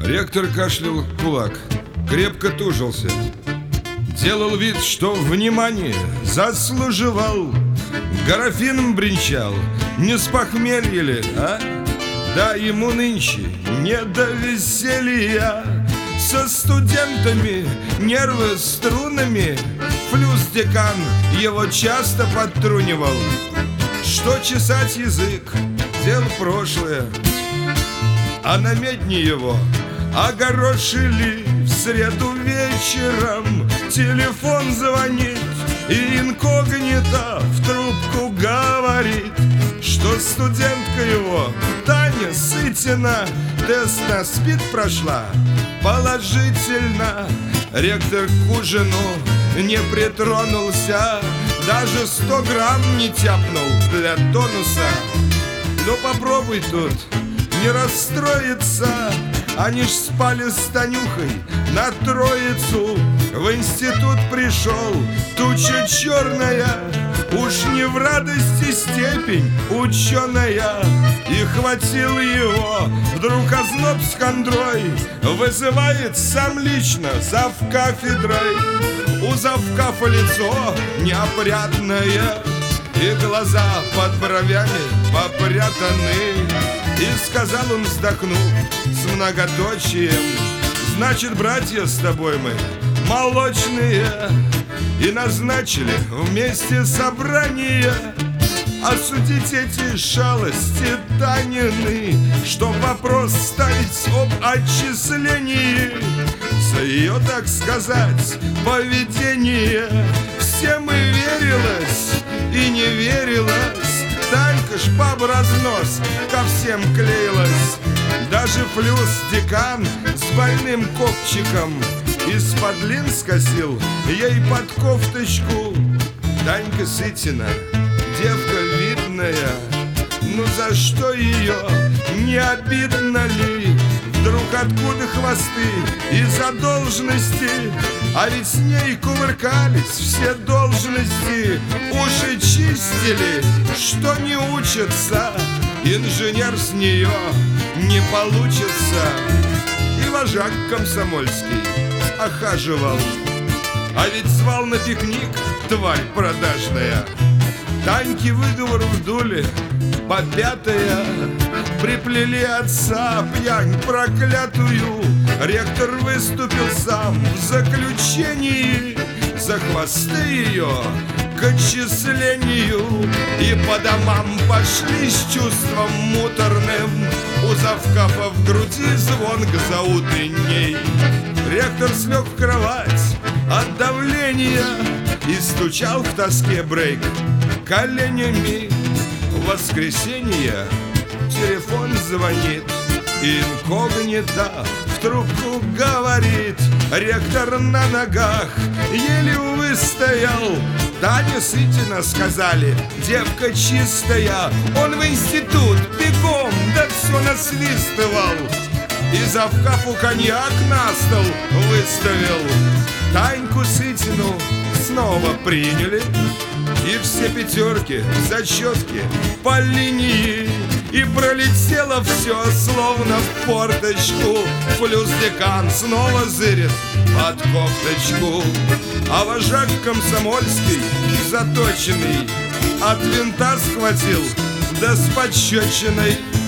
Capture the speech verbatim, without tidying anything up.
Ректор кашлял кулак, крепко тужился, делал вид, что внимание заслуживал. Графином бренчал, не с похмелья ли, а? Да ему нынче не до веселья. Со студентами нервы струнами флюс-декан его часто подтрунивал. Что чесать язык, дело прошлое, а на медне его огорошили. В среду вечером телефон звонит, и инкогнито в трубку говорит, что студентка его, Таня Сытина, тест на СПИД прошла положительно. Ректор к ужину не притронулся, даже сто грамм не тяпнул для тонуса. Ну попробуй тут не расстроиться. Они ж спали с Танюхой на Троицу. В институт пришел, туча черная, уж не в радости степень ученая. И хватил его вдруг озноб с хандрой, вызывает сам лично завкафедрой. У завкафа лицо неопрятное, и глаза под бровями попрятаны. И сказал он, вздохнув, с многоточием: значит, братья, с тобой мы молочные. И назначили вместе собрание осудить эти шалости Танины, чтоб вопрос ставить об отчислении за ее, так сказать, поведение. Всем и верилось, и не верилось. Танька ж баба разнос ко всем клеилась. Даже флюс-декан с больным копчиком из-под лин скосил ей под кофточку. Танька Сытина, девка видная, ну за что ее, не обидно ли? Вдруг откуда хвосты из-за должности? А ведь с ней кувыркались все должности, уши чистили, что не учатся. Инженер с нее не получится. И вожак комсомольский охаживал, а ведь звал на пикник, тварь продажная. Таньки выговор вдули по пятая, приплели отца пьянь проклятую. Ректор выступил сам в заключении за хвосты ее к отчислению. И по домам пошли с чувством муторным, у завкафа в груди звон заутренней. Ректор слег в кровать от давления и стучал в тоске брейк коленями. В воскресенье телефон звонит, инкогнито в трубку говорит. Ректор на ногах еле выстоял. Таня Сытина, сказали, девка чистая. Он в институт бегом, да все насвистывал. И завкафу коньяк на стол выставил. Таньку Сытину снова приняли, и все пятерки в зачетке по линии. И пролетело все словно в форточку. Флюс-декан снова зырит под кофточку. А вожак комсомольский, заточенный, от винта схватил, да с пощечиной